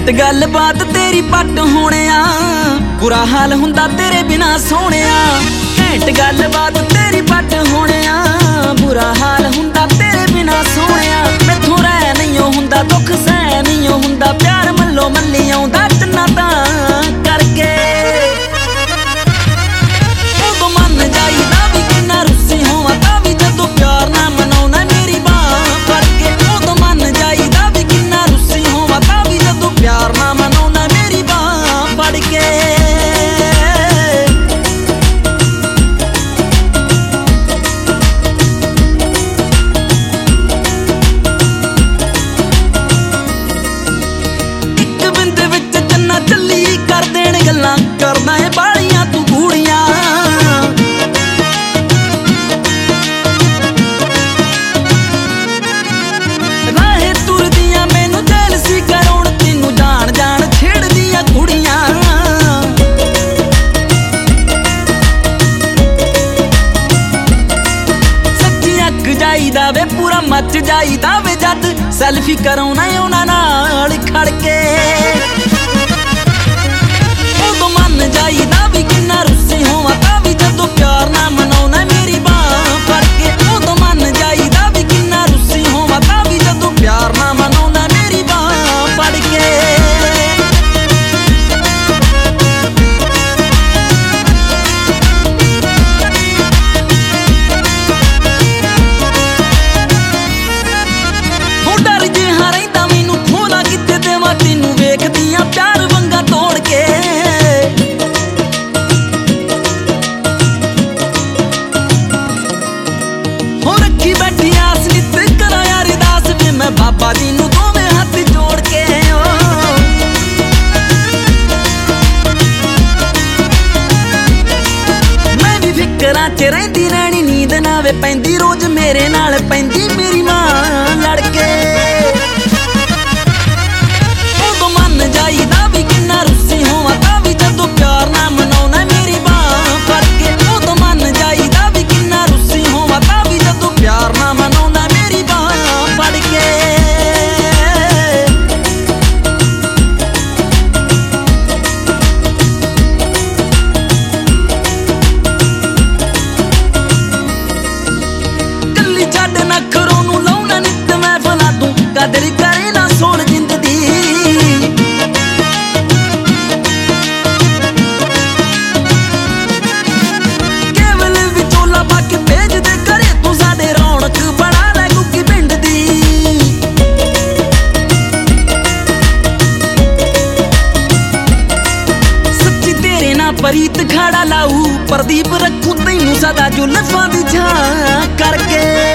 घैंट गल बात तेरी पट होने बुरा हाल हुंदा तेरे बिना सोने। घैंट गल बात तेरी पट होने बुरा हाल हुंदा तेरे बिना सोने। मैथों रह नहीं हुंदा दुख सह नहीं हुंदा प्यार मल्लो मल्ली आउंदा टन्ना तां करके। उदों मन जाईदा भी किन्ना रुस्सी होवां तां भी जदों प्यार ना मनाउणा मेरी बांह फड़ के। उदों मन जाईदा भी किन्ना रुस्सी होवां तां भी जदों प्यार ना मनाउणा मेरी बांह फड़ के। करना है बालियां तू गूड़ियां राहे तुरदियां मैनू जेलसी कराउण तेनू जान जान छेड़दियां कुड़ियां। सच्ची अक जाईदा वे पूरा मच जाईदा वे जद सैल्फी कराउणा उन्हां नाल खड़ के। जाईदा भी किन्ना रुस्सी होवां तां भी जदों प्यार ना मनाउणा मेरी बांह फड़ के। उदों मन जाईदा भी किन्ना रुस्सी होवां तां भी जदों प्यार ना मनाउणा मेरी बांह फड़ के। हो डर जिहा रहिंदा मैनू खोला कित्ते देवां तैनू वेखदियां प्यार वंगा तोड़ के। बैठी आस नित करा यार दास वे मैं बाबा जी नू दोवें हथ जोड़ के। मैं भी फिकरां च रहिंदी रैहनी नींद ना वे पैंदी रोज मेरे नाल पैंदी मेरी मां लड़के। उदों मन जाईदा भी किन्ना रुस्सी होवां तां भी जदों प्यार ना मनाउणा मेरी बांह फड़ के। उदों मन जाईदा भी किन्ना रुस्सी होवां तां भी जदों प्यार ना मनाउणा मेरी बांह फड़ के। कल्ली छड्ड नखरों नूं लाउणा नित महफिलां तूं कदर करे ना सोण जिंद दी। केवल विचोला बाकी भेज दे करे तू साडे रौनक बना लै गुग्गी पिंड दी। सच्ची तेरे ना परीत खाड़ा लाऊ प्रदीप रखूं तैनू सदा जुल्फां दी छां करके।